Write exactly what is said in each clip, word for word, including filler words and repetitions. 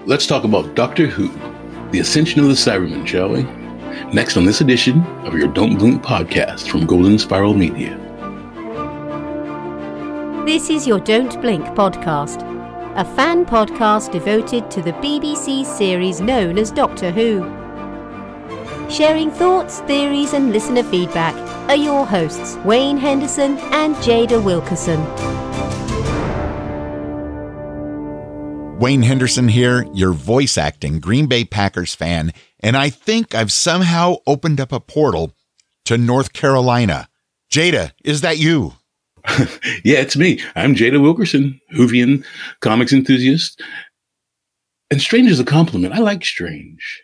Let's talk about Doctor Who, the Ascension of the Cybermen, shall we? Next on this edition of your Don't Blink podcast from Golden Spiral Media. This is your Don't Blink podcast, a fan podcast devoted to the B B C series known as Doctor Who. Sharing thoughts, theories and listener feedback are your hosts, Wayne Henderson and Jada Wilkerson. Wayne Henderson here, your voice acting Green Bay Packers fan, and I think I've somehow opened up a portal to North Carolina. Jada, is that you? Yeah, it's me. I'm Jada Wilkerson, Whovian comics enthusiast. And strange is a compliment. I like strange.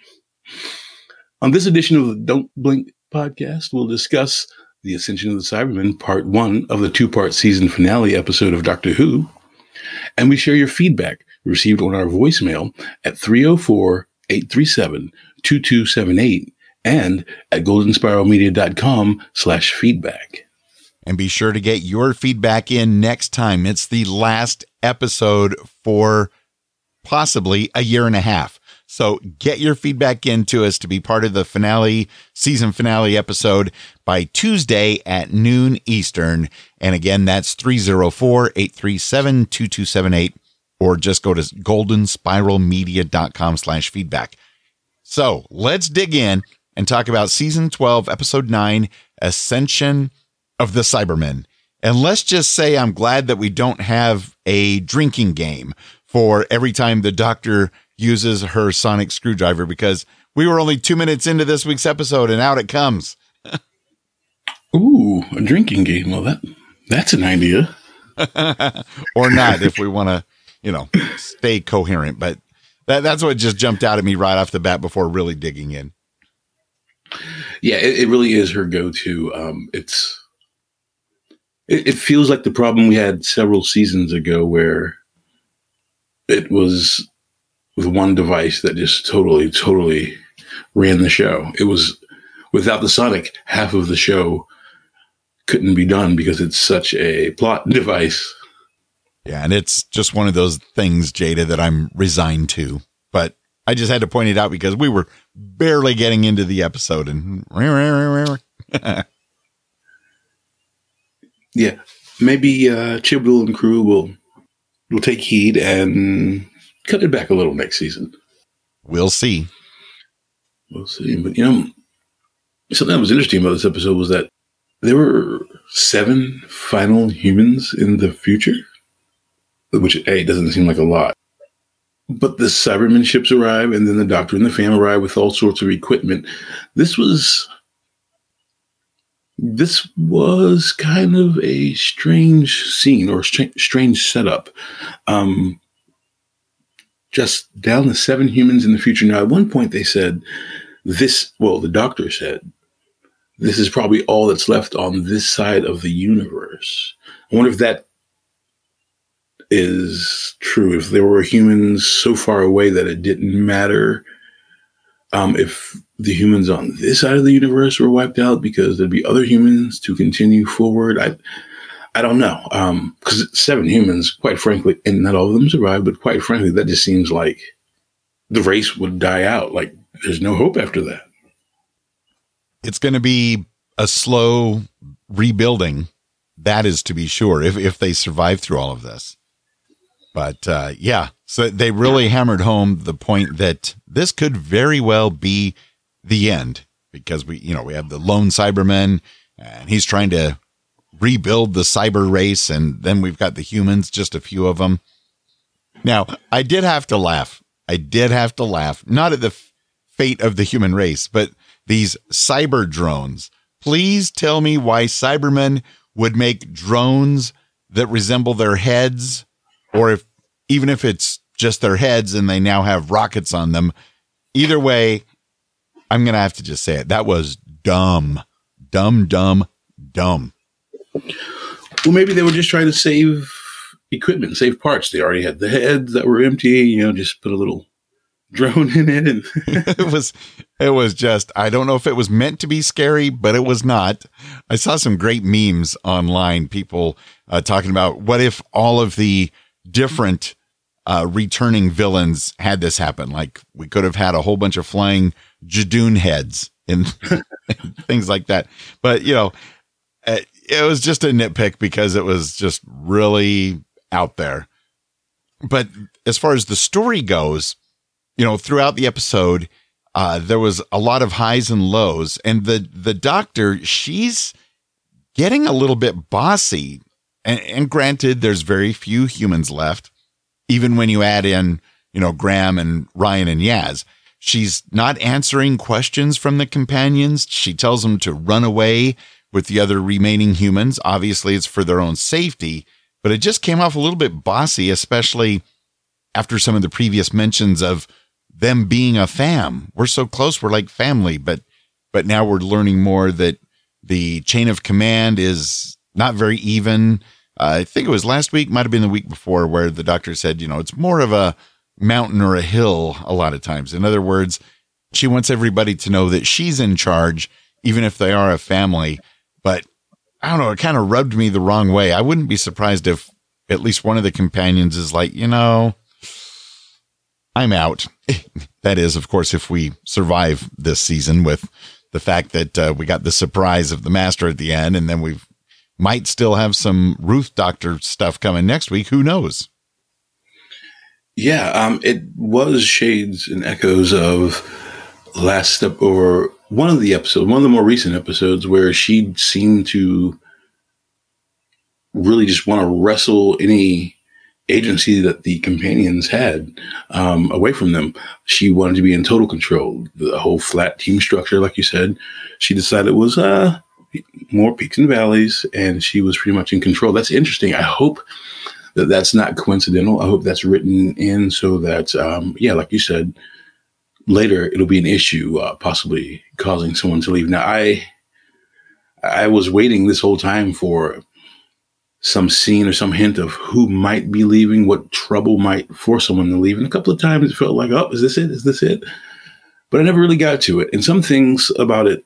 On this edition of the Don't Blink podcast, we'll discuss The Ascension of the Cybermen, part one of the two-part season finale episode of Doctor Who. And we share your feedback received on our voicemail at three oh four, eight three seven, two two seven eight and at goldenspiralmedia.com slash feedback. And be sure to get your feedback in next time. It's the last episode for possibly a year and a half. So get your feedback in to us to be part of the finale, season finale episode by Tuesday at noon Eastern. And again, that's three oh four, eight three seven, two two seven eight, or just go to goldenspiralmedia.com slash feedback. So let's dig in and talk about season twelve, episode nine, Ascension of the Cybermen. And let's just say I'm glad that we don't have a drinking game for every time the Doctor uses her sonic screwdriver, because we were only two minutes into this week's episode and out it comes. Ooh, a drinking game. Well, that that's an idea. Or not, if we want to, you know, stay coherent. But that that's what just jumped out at me right off the bat before really digging in. Yeah, it, it really is her go-to. Um, it's it, it feels like the problem we had several seasons ago where it was with one device that just totally, totally ran the show. It was, without the Sonic, half of the show couldn't be done because it's such a plot device. Yeah, and it's just one of those things, Jada, that I'm resigned to. But I just had to point it out because we were barely getting into the episode. And yeah, maybe uh, Chibnall and crew will will take heed and cut it back a little next season. We'll see. We'll see. But, you know, something that was interesting about this episode was that there were seven final humans in the future, which, A, doesn't seem like a lot. But the Cybermen ships arrive, and then the Doctor and the fam arrive with all sorts of equipment. This was... This was kind of a strange scene or str- strange setup. Um... Just down to seven humans in the future. Now, at one point they said this, well, the Doctor said, this is probably all that's left on this side of the universe. I wonder if that is true. If there were humans so far away that it didn't matter um, if the humans on this side of the universe were wiped out because there'd be other humans to continue forward. I I don't know, because um, seven humans, quite frankly, and not all of them survived, but quite frankly, that just seems like the race would die out. Like, there's no hope after that. It's going to be a slow rebuilding, that is to be sure, if, if they survive through all of this. But, uh, yeah, so they really hammered home the point that this could very well be the end, because we, you know, we have the lone Cyberman, and he's trying to rebuild the cyber race, and then we've got the humans, just a few of them. Now, I did have to laugh. I did have to laugh, not at the f- fate of the human race, but these cyber drones. Please tell me why Cybermen would make drones that resemble their heads, or if even if it's just their heads and they now have rockets on them. Either way, I'm going to have to just say it. That was dumb, dumb, dumb, dumb. Well, maybe they were just trying to save equipment, save parts. They already had the heads that were empty, you know, just put a little drone in it. And it was, it was just, I don't know if it was meant to be scary, but it was not. I saw some great memes online, people uh, talking about what if all of the different uh, returning villains had this happen. Like we could have had a whole bunch of flying Jadoon heads and things like that. But, you know, it was just a nitpick because it was just really out there. But as far as the story goes, you know, throughout the episode, uh, there was a lot of highs and lows. And the, the doctor, she's getting a little bit bossy. And, and granted, there's very few humans left. Even when you add in, you know, Graham and Ryan and Yaz, she's not answering questions from the companions. She tells them to run away with the other remaining humans. Obviously, it's for their own safety, but it just came off a little bit bossy, especially after some of the previous mentions of them being a fam. We're so close. We're like family, but, but now we're learning more that the chain of command is not very even. Uh, I think it was last week, might've been the week before, where the doctor said, you know, it's more of a mountain or a hill a lot of times. In other words, she wants everybody to know that she's in charge, even if they are a family. But I don't know, it kind of rubbed me the wrong way. I wouldn't be surprised if at least one of the companions is like, you know, I'm out. That is, of course, if we survive this season with the fact that uh, we got the surprise of the master at the end, and then we might still have some Ruth Doctor stuff coming next week. Who knows? Yeah, um, it was shades and echoes of last step or one of the episodes, one of the more recent episodes where she seemed to really just want to wrestle any agency that the companions had um, away from them. She wanted to be in total control. The whole flat team structure, like you said, she decided was uh, more peaks and valleys, and she was pretty much in control. That's interesting. I hope that that's not coincidental. I hope that's written in so that, um, yeah, like you said, later it'll be an issue, uh, possibly causing someone to leave. Now, I I was waiting this whole time for some scene or some hint of who might be leaving, what trouble might force someone to leave. And a couple of times it felt like, oh, is this it? Is this it? But I never really got to it. And some things about it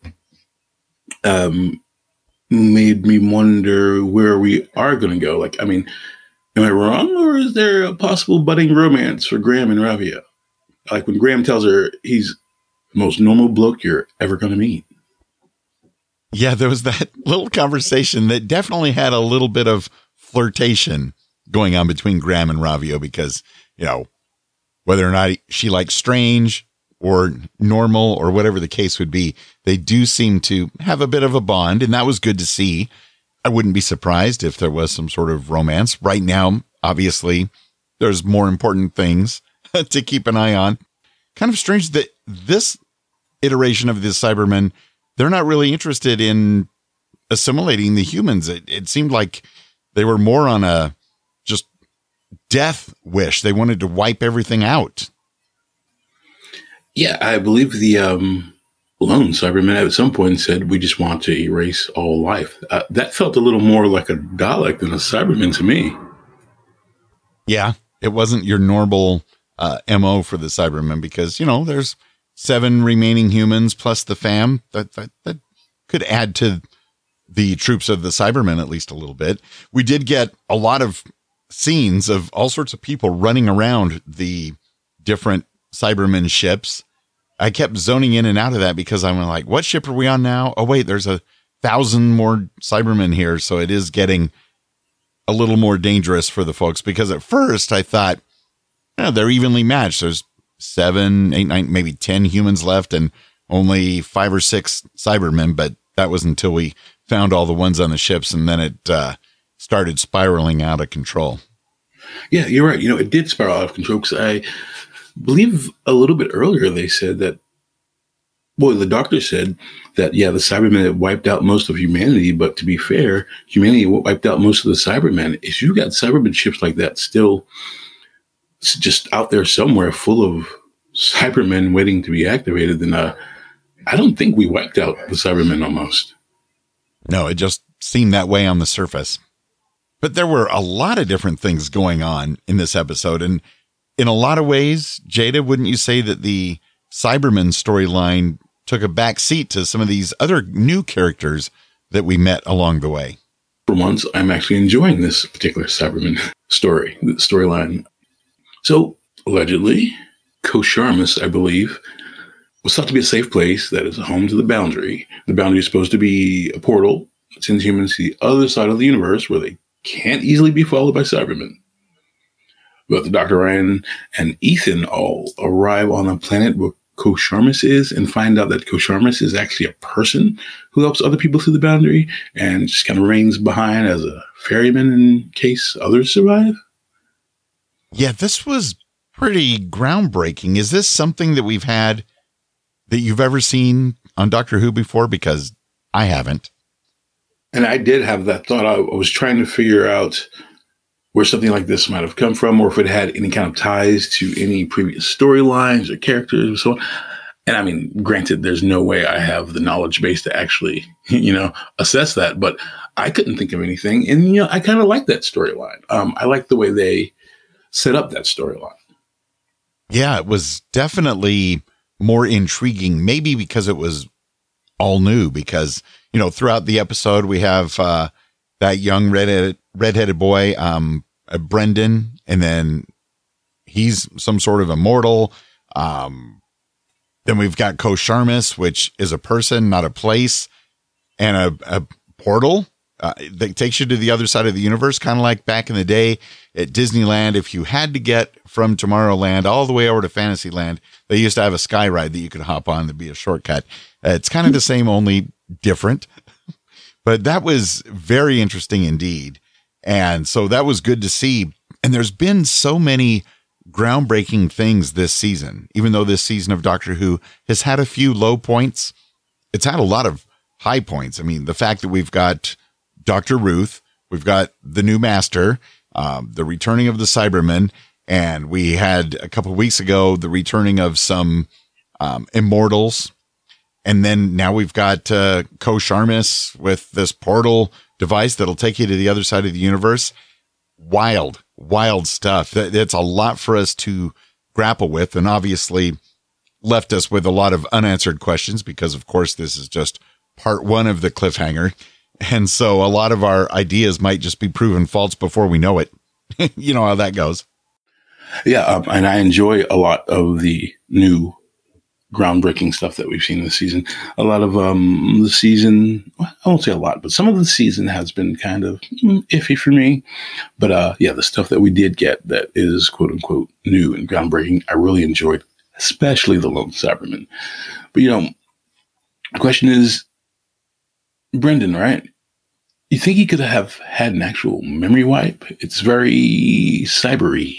um, made me wonder where we are going to go. Like, I mean, am I wrong? Or is there a possible budding romance for Graham and Ravia? Like when Graham tells her he's the most normal bloke you're ever going to meet. Yeah, there was that little conversation that definitely had a little bit of flirtation going on between Graham and Ravio because, you know, whether or not she likes Strange or normal or whatever the case would be, they do seem to have a bit of a bond, and that was good to see. I wouldn't be surprised if there was some sort of romance. Right now, obviously, there's more important things to keep an eye on. Kind of strange that this iteration of the Cybermen, they're not really interested in assimilating the humans. It, it seemed like they were more on a just death wish. They wanted to wipe everything out. Yeah, I believe the um, lone Cybermen at some point said, we just want to erase all life. Uh, that felt a little more like a Dalek than a Cyberman to me. Yeah, it wasn't your normal uh, M O for the Cybermen because, you know, there's seven remaining humans plus the fam. That, that, that could add to the troops of the Cybermen at least a little bit. We did get a lot of scenes of all sorts of people running around the different Cybermen ships. I kept zoning in and out of that because I'm like, what ship are we on now? Oh, wait, there's a thousand more Cybermen here. So it is getting a little more dangerous for the folks because at first I thought, oh, they're evenly matched. There's seven, eight, nine, maybe ten humans left and only five or six Cybermen. But that was until we found all the ones on the ships. And then it uh, started spiraling out of control. Yeah, you're right. You know, it did spiral out of control because I believe a little bit earlier they said that, well, the doctor said that, yeah, the Cybermen had wiped out most of humanity. But to be fair, humanity wiped out most of the Cybermen. If you got Cybermen ships like that still just out there somewhere full of Cybermen waiting to be activated, then uh, I don't think we wiped out the Cybermen almost. No, it just seemed that way on the surface. But there were a lot of different things going on in this episode. And in a lot of ways, Jada, wouldn't you say that the Cybermen storyline took a back seat to some of these other new characters that we met along the way? For once, I'm actually enjoying this particular Cybermen story, the storyline. So, allegedly, Kosharmus, I believe, was thought to be a safe place that is home to the Boundary. The Boundary is supposed to be a portal that sends humans to the other side of the universe where they can't easily be followed by Cybermen. But the Doctor Ryan and Ethan all arrive on a planet where Kosharmus is and find out that Kosharmus is actually a person who helps other people through the Boundary and just kind of reigns behind as a ferryman in case others survive. Yeah, this was pretty groundbreaking. Is this something that we've had that you've ever seen on Doctor Who before? Because I haven't. And I did have that thought. I was trying to figure out where something like this might have come from, or if it had any kind of ties to any previous storylines or characters and so on. And I mean, granted, there's no way I have the knowledge base to actually, you know, assess that, but I couldn't think of anything. And, you know, I kind of like that storyline. Um, I like the way they set up that storyline. Yeah, it was definitely more intriguing, maybe because it was all new, because, you know, throughout the episode, we have uh, that young redheaded, redheaded boy, um, uh, Brendan, and then he's some sort of immortal. Um, then we've got Kosharmus, which is a person, not a place, and a, a portal uh, that takes you to the other side of the universe, kind of like back in the day at Disneyland. If you had to get from Tomorrowland all the way over to Fantasyland, they used to have a sky ride that you could hop on to be a shortcut. Uh, it's kind of the same, only different. But that was very interesting indeed. And so that was good to see. And there's been so many groundbreaking things this season, even though this season of Doctor Who has had a few low points. It's had a lot of high points. I mean, the fact that we've got Doctor Ruth, we've got the new Master, um, the returning of the Cybermen, and we had a couple of weeks ago the returning of some um, Immortals. And then now we've got uh, Kosharmus with this portal device that'll take you to the other side of the universe. Wild, wild stuff. It's a lot for us to grapple with, and obviously left us with a lot of unanswered questions because, of course, this is just part one of the cliffhanger. And so a lot of our ideas might just be proven false before we know it. You know how that goes. Yeah, um, and I enjoy a lot of the new groundbreaking stuff that we've seen this season. A lot of um, the season, well, I won't say a lot, but some of the season has been kind of mm, iffy for me. But uh, yeah, the stuff that we did get that is quote unquote new and groundbreaking, I really enjoyed, especially the Lone Cyberman. But you know, the question is, Brendan, right? You think he could have had an actual memory wipe? It's very cybery.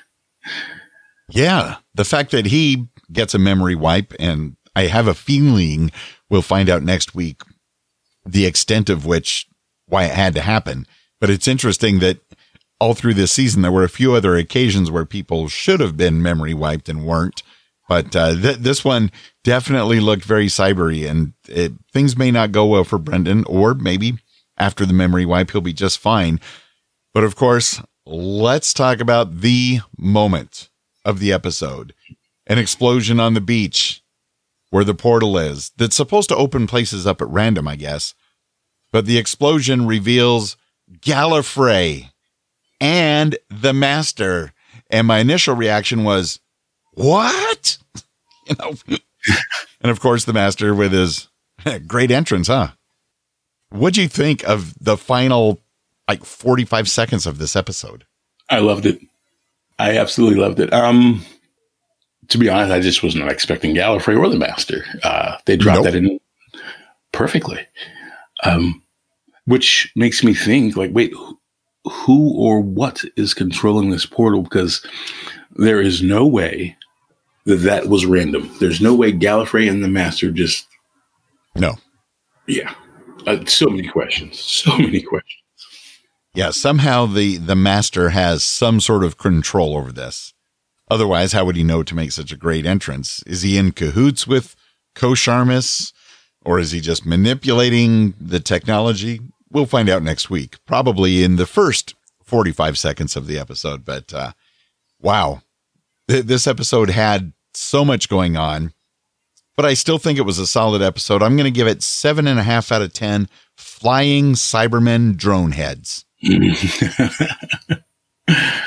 Yeah, the fact that he gets a memory wipe, and I have a feeling we'll find out next week the extent of which, why it had to happen. But it's interesting that all through this season, there were a few other occasions where people should have been memory wiped and weren't. But uh, th- this one definitely looked very cybery, and it, things may not go well for Brendan, or maybe after the memory wipe, he'll be just fine. But of course, let's talk about the moment of the episode. An explosion on the beach where the portal is. That's supposed to open places up at random, I guess. But the explosion reveals Gallifrey and the Master. And my initial reaction was, what? You know, and of course the Master with his great entrance, huh? What'd you think of the final, like, forty-five seconds of this episode? I loved it. I absolutely loved it. Um, to be honest, I just was not expecting Gallifrey or the Master. Uh, they dropped nope. that in perfectly. Um, which makes me think, like, wait, who, who or what is controlling this portal? Because there is no way that that was random. There's no way Gallifrey and the Master just... No. Yeah. Uh, so many questions. So many questions. Yeah, somehow the, the Master has some sort of control over this. Otherwise, how would he know to make such a great entrance? Is he in cahoots with Kosharmus, or is he just manipulating the technology? We'll find out next week, probably in the first forty-five seconds of the episode. But uh, wow, Th- this episode had so much going on, but I still think it was a solid episode. I'm going to give it seven and a half out of ten flying Cybermen drone heads.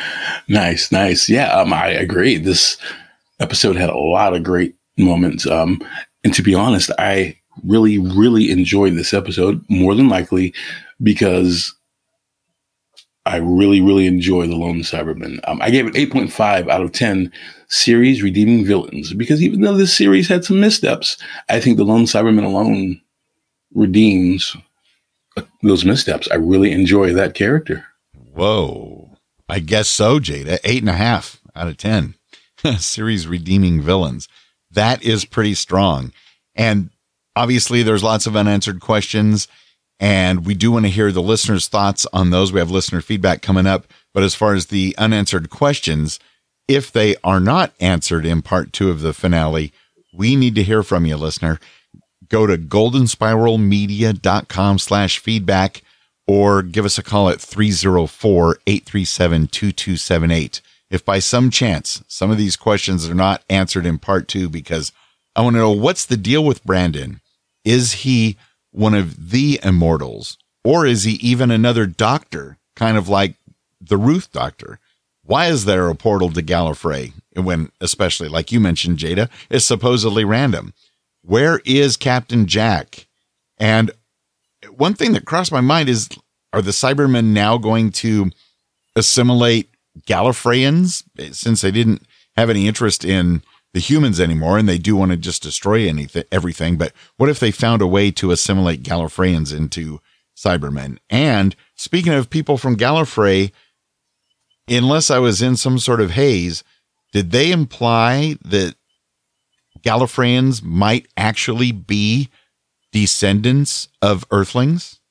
Nice, nice. Yeah, um, I agree. This episode had a lot of great moments. Um, and to be honest, I really, really enjoyed this episode, more than likely because I really, really enjoy The Lone Cyberman. Um, I gave it eight point five out of ten series redeeming villains because even though this series had some missteps, I think The Lone Cyberman alone redeems those missteps. I really enjoy that character. Whoa. I guess so, Jada. Eight and a half out of ten. Series redeeming villains. That is pretty strong. And obviously there's lots of unanswered questions, and we do want to hear the listeners' thoughts on those. We have listener feedback coming up. But as far as the unanswered questions, if they are not answered in part two of the finale, we need to hear from you, listener. Go to goldenspiralmedia.com slash feedback or give us a call at three oh four, eight three seven, two two seven eight. If by some chance some of these questions are not answered in part two, because I want to know, what's the deal with Brandon? Is he one of the immortals, or is he even another doctor, kind of like the Ruth Doctor? Why is there a portal to Gallifrey when, especially like you mentioned, Jada, is supposedly random? Where is Captain Jack? And one thing that crossed my mind is, are the Cybermen now going to assimilate Gallifreyans, since they didn't have any interest in the humans anymore and they do want to just destroy anything, everything? But what if they found a way to assimilate Gallifreyans into Cybermen? And speaking of people from Gallifrey, unless I was in some sort of haze, did they imply that Gallifreyans might actually be descendants of Earthlings?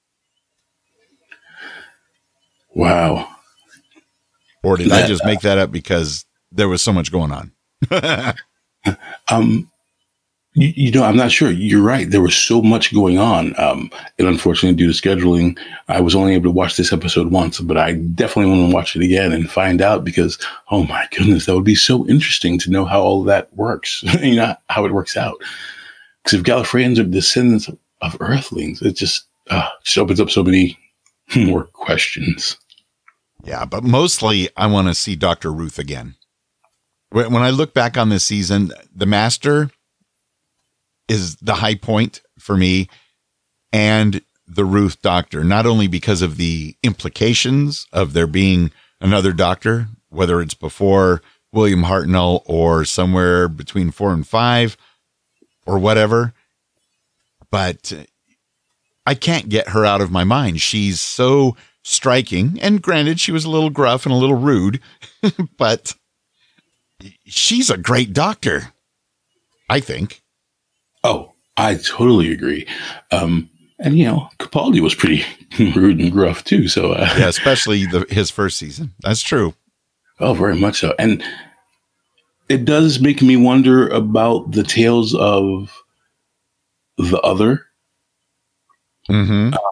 Wow. Or did that, I just make that up because there was so much going on? um, you, you know, I'm not sure. You're right. There was so much going on. Um, and unfortunately, due to scheduling, I was only able to watch this episode once, but I definitely want to watch it again and find out because, oh my goodness, that would be so interesting to know how all of that works, you know, how it works out. Because if Gallifreyans are descendants of, of Earthlings, it just, uh, just opens up so many more questions. Yeah, but mostly I want to see Doctor Ruth again. When I look back on this season, the Master is the high point for me, and the Ruth Doctor, not only because of the implications of there being another Doctor, whether it's before William Hartnell or somewhere between four and five or whatever, but I can't get her out of my mind. She's so striking, and granted, she was a little gruff and a little rude, but she's a great doctor, I think. Oh, I totally agree. Um, and, you know, Capaldi was pretty rude and gruff, too. So, uh, yeah, especially the, his first season. That's true. Oh, very much so. And it does make me wonder about the tales of the other. Mm-hmm. Uh,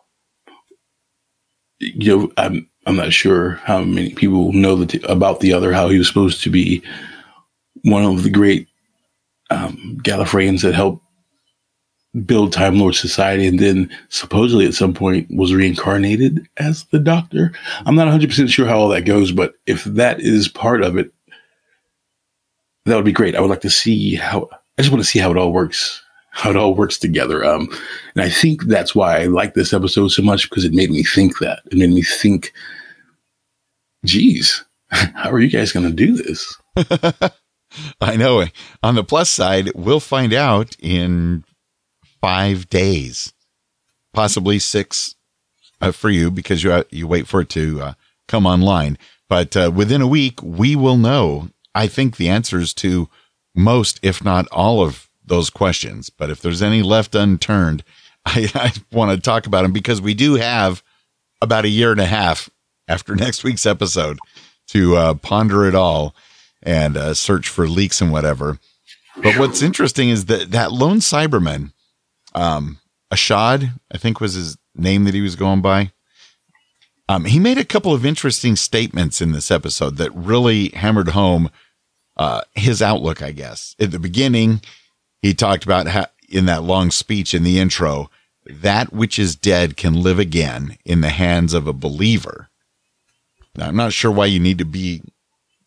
you know, I'm I'm not sure how many people know the t- about the other, how he was supposed to be one of the great um, Gallifreyans that helped build Time Lord Society, and then supposedly at some point was reincarnated as the Doctor. I'm not one hundred percent sure how all that goes, but if that is part of it, that would be great. I would like to see how, I just want to see how it all works, how it all works together. Um, and I think that's why I like this episode so much, because it made me think that. It made me think, geez, how are you guys going to do this? I know. On the plus side, we'll find out in five days, possibly six uh, for you, because you uh, you wait for it to uh, come online. But uh, within a week, we will know, I think, the answers to most, if not all, of those questions. But if there's any left unturned, I, I want to talk about them, because we do have about a year and a half after next week's episode to uh, ponder it all and uh, search for leaks and whatever. But what's interesting is that that lone Cyberman, um, Ashad, I think was his name that he was going by. Um, he made a couple of interesting statements in this episode that really hammered home uh, his outlook, I guess. At the beginning, he talked about how, in that long speech in the intro, that which is dead can live again in the hands of a believer. Now, I'm not sure why you need to be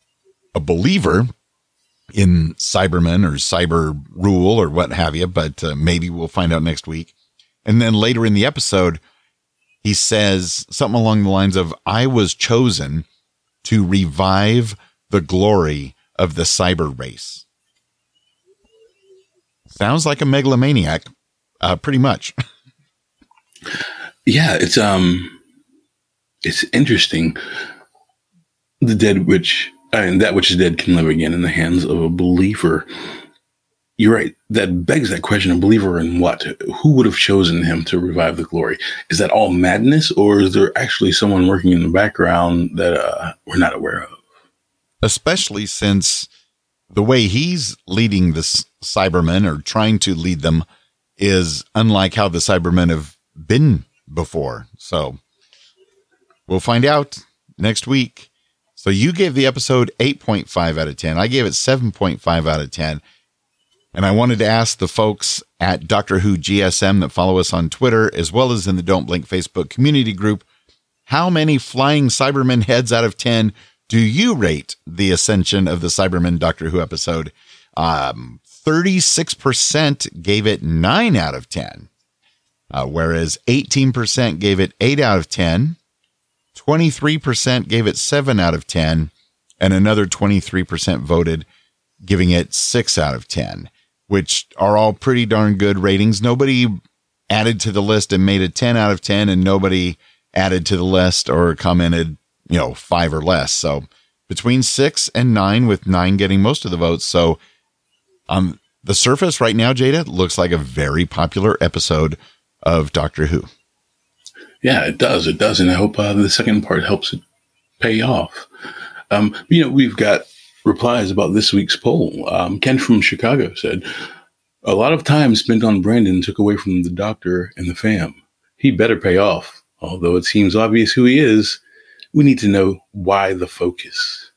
a believer in Cybermen or cyber rule or what have you, but uh, maybe we'll find out next week. And then later in the episode, he says something along the lines of, I was chosen to revive the glory of the cyber race. Sounds like a megalomaniac, uh, pretty much. Yeah, it's um, it's interesting. The dead which, I mean, that which is dead can live again in the hands of a believer. You're right. That begs that question: a believer in what? Who would have chosen him to revive the glory? Is that all madness, or is there actually someone working in the background that uh, we're not aware of? Especially since the way he's leading the Cybermen, or trying to lead them, is unlike how the Cybermen have been before. So we'll find out next week. So you gave the episode eight point five out of ten. I gave it seven point five out of ten. And I wanted to ask the folks at Doctor Who G S M that follow us on Twitter, as well as in the Don't Blink Facebook community group, how many flying Cybermen heads out of ten do you rate the Ascension of the Cybermen Doctor Who episode? Um, thirty-six percent gave it nine out of ten, uh, whereas eighteen percent gave it eight out of ten, twenty-three percent gave it seven out of ten, and another twenty-three percent voted giving it six out of ten, which are all pretty darn good ratings. Nobody added to the list and made it ten out of ten, and nobody added to the list or commented, you know, five or less. So between six and nine, with nine getting most of the votes. So on the surface right now, Jada, looks like a very popular episode of Doctor Who. Yeah, it does. It does. And I hope uh, the second part helps it pay off. Um, you know, we've got replies about this week's poll. Um, Ken from Chicago said, a lot of time spent on Brandon took away from the Doctor and the fam. He better pay off. Although it seems obvious who he is, we need to know why the focus.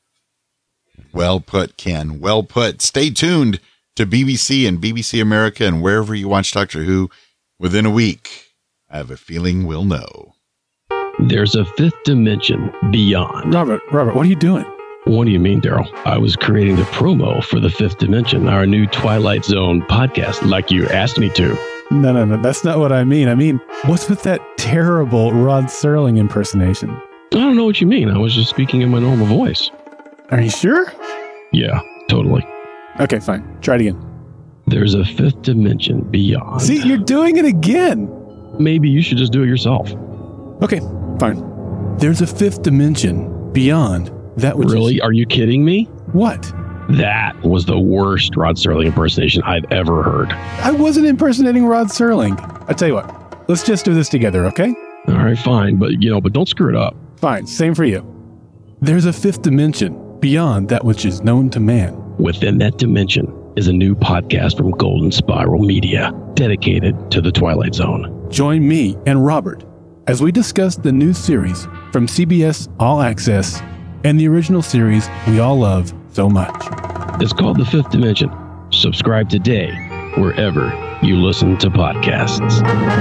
Well put, Ken. Well put. Stay tuned to B B C and B B C America and wherever you watch Doctor Who within a week. I have a feeling we'll know. There's a fifth dimension beyond. Robert, Robert, what are you doing? What do you mean, Daryl? I was creating the promo for the fifth dimension, our new Twilight Zone podcast, like you asked me to. No, no, no. That's not what I mean. I mean, what's with that terrible Rod Serling impersonation? I don't know what you mean. I was just speaking in my normal voice. Are you sure? Yeah, totally. Okay, fine. Try it again. There's a fifth dimension beyond. See, you're doing it again. Maybe you should just do it yourself. Okay, fine. There's a fifth dimension beyond that which Really? is... Are you kidding me? What? That was the worst Rod Serling impersonation I've ever heard. I wasn't impersonating Rod Serling. I tell you what, let's just do this together, okay? All right, fine, but you know, but don't screw it up. Fine, same for you. There's a fifth dimension beyond that which is known to man. Within that dimension is a new podcast from Golden Spiral Media, dedicated to the Twilight Zone. Join me and Robert as we discuss the new series from C B S All Access and the original series we all love so much. It's called The Fifth Dimension. Subscribe today wherever you listen to podcasts.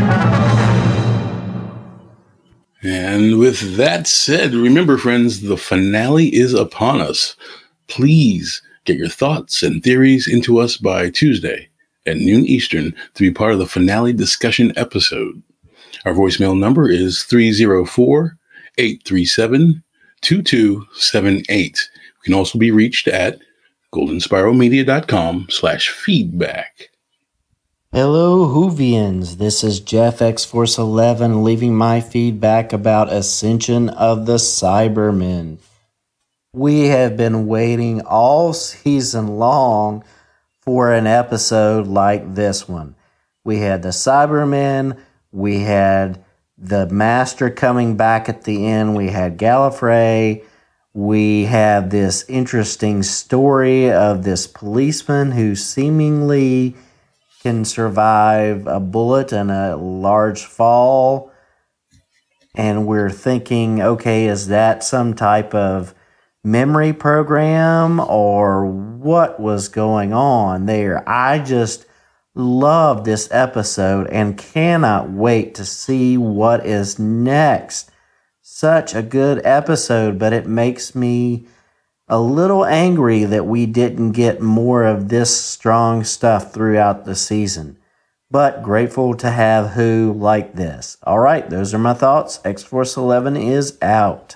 And with that said, remember, friends, the finale is upon us. Please get your thoughts and theories into us by Tuesday at noon Eastern to be part of the finale discussion episode. Our voicemail number is three oh four, eight three seven, two two seven eight. We can also be reached at goldenspiralmedia.com slash feedback. Hello, Whovians. This is Jeff X Force eleven leaving my feedback about Ascension of the Cybermen. We have been waiting all season long for an episode like this one. We had the Cybermen, we had the Master coming back at the end, we had Gallifrey, we have this interesting story of this policeman who seemingly can survive a bullet and a large fall. And we're thinking, okay, is that some type of memory program or what was going on there? I just love this episode and cannot wait to see what is next. Such a good episode, but it makes me a little angry that we didn't get more of this strong stuff throughout the season, but grateful to have Who like this. All right, those are my thoughts. X-Force eleven is out.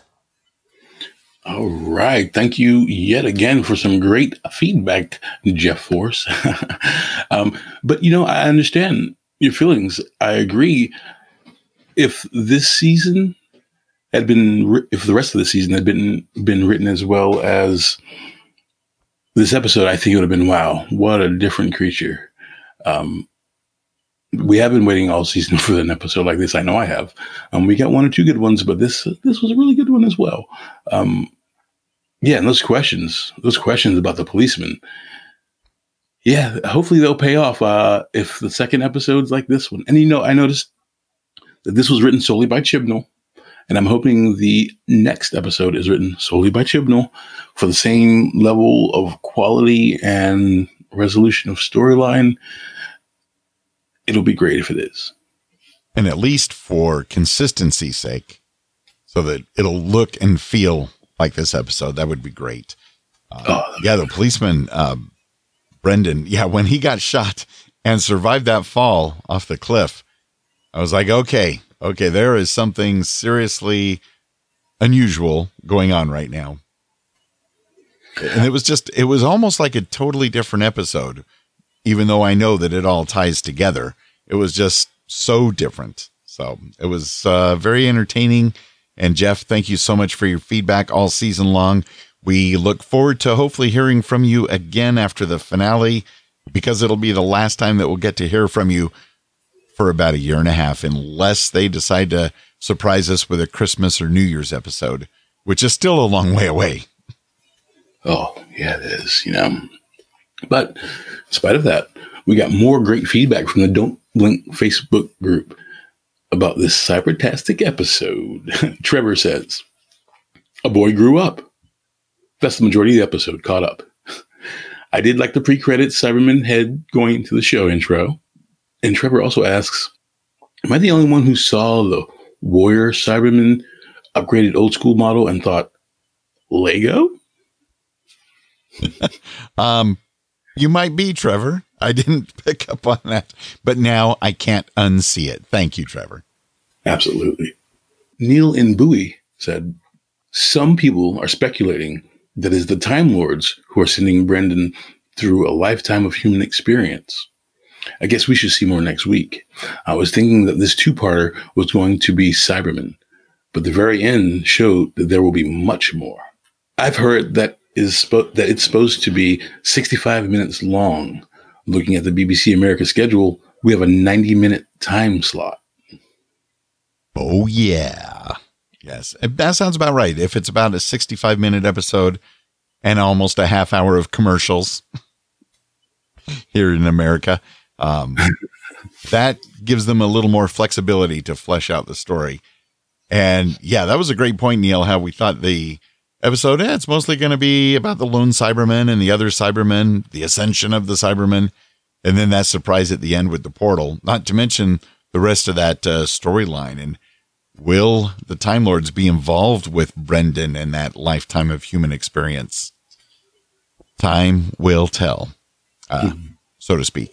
All right. Thank you yet again for some great feedback, Jeff Force. um, but, you know, I understand your feelings. I agree. If this season had been, if the rest of the season had been been written as well as this episode, I think it would have been, wow, what a different creature. Um, we have been waiting all season for an episode like this. I know I have. Um, we got one or two good ones, but this this was a really good one as well. Um, yeah, and those questions, those questions about the policeman. Yeah, hopefully they'll pay off uh, if the second episode's like this one. And, you know, I noticed that this was written solely by Chibnall. And I'm hoping the next episode is written solely by Chibnall for the same level of quality and resolution of storyline. It'll be great if it is. And at least for consistency's sake, so that it'll look and feel like this episode, that would be great. Uh, oh, yeah, the policeman, uh, Brendan, yeah, when he got shot and survived that fall off the cliff, I was like, okay, okay, there is something seriously unusual going on right now. And it was just, it was almost like a totally different episode, even though I know that it all ties together. It was just so different. So it was uh, very entertaining. And Jeff, thank you so much for your feedback all season long. We look forward to hopefully hearing from you again after the finale, because it'll be the last time that we'll get to hear from you for about a year and a half, unless they decide to surprise us with a Christmas or New Year's episode, which is still a long way away. Oh, yeah, it is, you know. But in spite of that, we got more great feedback from the Don't Blink Facebook group about this cybertastic episode. Trevor says, a boy grew up. That's the majority of the episode, caught up. I did like the pre-credits Cyberman head going into the show intro. And Trevor also asks, am I the only one who saw the Warrior Cyberman upgraded old school model and thought, Lego? um, you might be, Trevor. I didn't pick up on that, but now I can't unsee it. Thank you, Trevor. Absolutely. Neil in Bowie said, some people are speculating that it's the Time Lords who are sending Brendan through a lifetime of human experience. I guess we should see more next week. I was thinking that this two-parter was going to be Cyberman, but the very end showed that there will be much more. I've heard that is spo- that it's supposed to be sixty-five minutes long. Looking at the B B C America schedule, we have a ninety-minute time slot. Oh, yeah. Yes, that sounds about right. If it's about a sixty-five minute episode and almost a half hour of commercials here in America, um, that gives them a little more flexibility to flesh out the story. And yeah, that was a great point, Neil, how we thought the episode, eh, it's mostly going to be about the lone Cybermen and the other Cybermen, the ascension of the Cybermen, and then that surprise at the end with the portal, not to mention the rest of that uh, storyline. And will the Time Lords be involved with Brendan and that lifetime of human experience? Time will tell, uh, so to speak.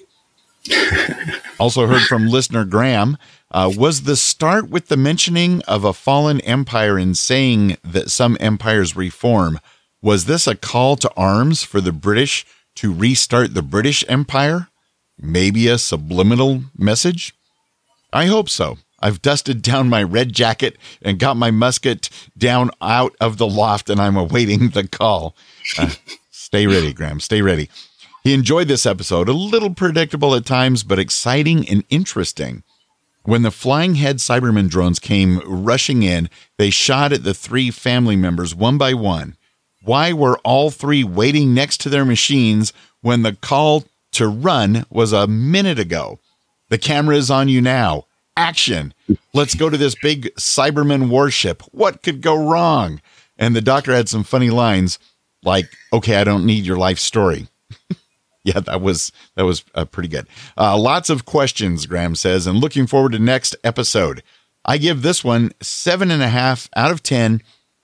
Also heard from listener Graham, uh, was the start with the mentioning of a fallen empire and saying that some empires reform, was this a call to arms for the British to restart the British Empire? Maybe a subliminal message? I hope so. I've dusted down my red jacket and got my musket down out of the loft, and I'm awaiting the call. Uh, stay ready, Graham. Stay ready. He enjoyed this episode, a little predictable at times, but exciting and interesting. When the flying head Cyberman drones came rushing in, they shot at the three family members one by one. Why were all three waiting next to their machines when the call to run was a minute ago? The camera is on you now. Action. Let's go to this big Cyberman warship. What could go wrong? And the doctor had some funny lines like, okay, I don't need your life story. Yeah, that was that was uh, pretty good. Uh, lots of questions, Graham says, and looking forward to next episode. I give this one seven and a half out of ten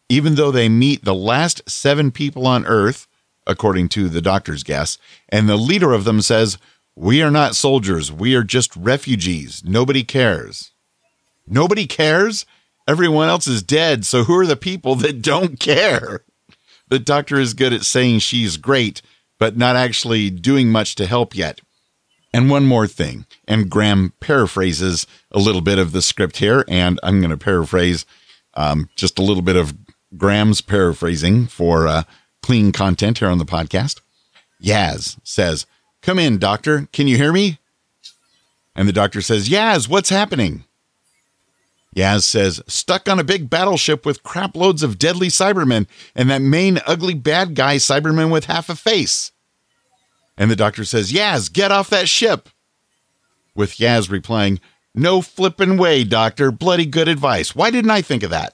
even though they meet the last seven people on Earth, according to the doctor's guess, and the leader of them says, "We are not soldiers. We are just refugees. Nobody cares." Nobody cares? Everyone else is dead, so who are the people that don't care? The doctor is good at saying she's great, but not actually doing much to help yet. And one more thing, and Graham paraphrases a little bit of the script here, and I'm going to paraphrase um, just a little bit of Graham's paraphrasing for uh, clean content here on the podcast. Yaz says, "Come in, doctor. Can you hear me?" And the doctor says, "Yaz, what's happening?" Yaz says, "Stuck on a big battleship with crap loads of deadly Cybermen and that main ugly bad guy Cyberman with half a face." And the doctor says, "Yaz, get off that ship." With Yaz replying, "No flippin' way, doctor. Bloody good advice. Why didn't I think of that?"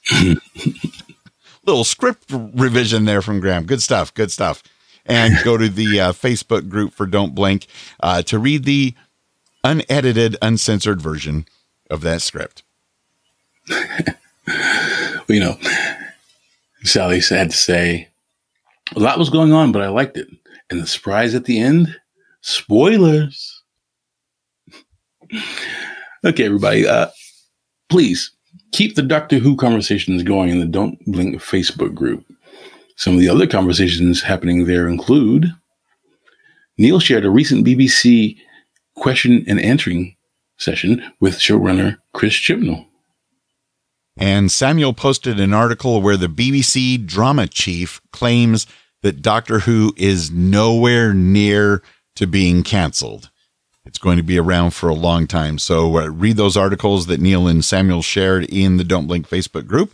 Little script revision there from Graham. Good stuff. Good stuff. And go to the uh, Facebook group for Don't Blink uh, to read the unedited, uncensored version of that script. Well, you know, Sally had to say, a lot was going on, but I liked it. And the surprise at the end, spoilers. Okay, everybody, uh, please keep the Doctor Who conversations going in the Don't Blink Facebook group. Some of the other conversations happening there include Neil shared a recent B B C question and answering session with showrunner Chris Chibnall. And Samuel posted an article where the B B C drama chief claims that Doctor Who is nowhere near to being canceled. It's going to be around for a long time. So uh, read those articles that Neil and Samuel shared in the Don't Blink Facebook group.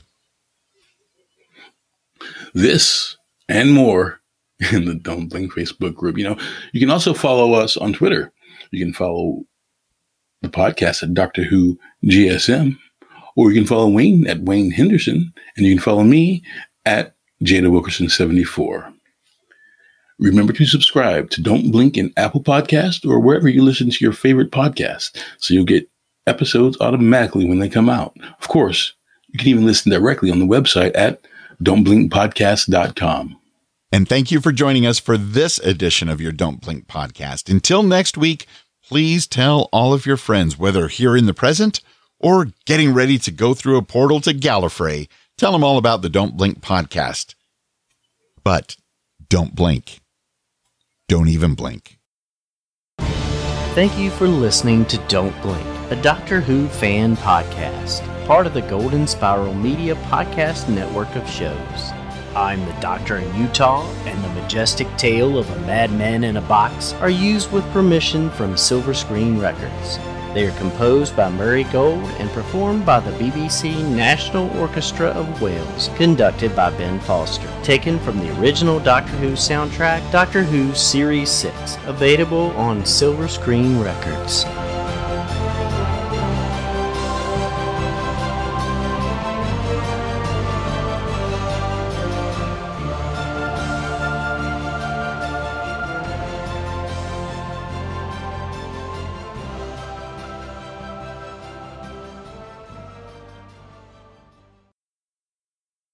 This and more in the Don't Blink Facebook group. You know, you can also follow us on Twitter. You can follow the podcast at Doctor Who G S M, or you can follow Wayne at Wayne Henderson, and you can follow me at Jada Wilkerson seventy-four. Remember to subscribe to Don't Blink in Apple Podcast or wherever you listen to your favorite podcast, so you'll get episodes automatically when they come out. Of course, you can even listen directly on the website at don't blink podcast dot com. And thank you for joining us for this edition of your Don't Blink podcast. Until next week, please tell all of your friends, whether here in the present or getting ready to go through a portal to Gallifrey, tell them all about the Don't Blink podcast. But don't blink. Don't even blink. Thank you for listening to Don't Blink, a Doctor Who fan podcast, part of the Golden Spiral Media podcast network of shows. I'm the Doctor in Utah, and the majestic tale of a madman in a box are used with permission from Silver Screen Records. They are composed by Murray Gold and performed by the B B C National Orchestra of Wales, conducted by Ben Foster. Taken from the original Doctor Who soundtrack, Doctor Who Series six, available on Silver Screen Records.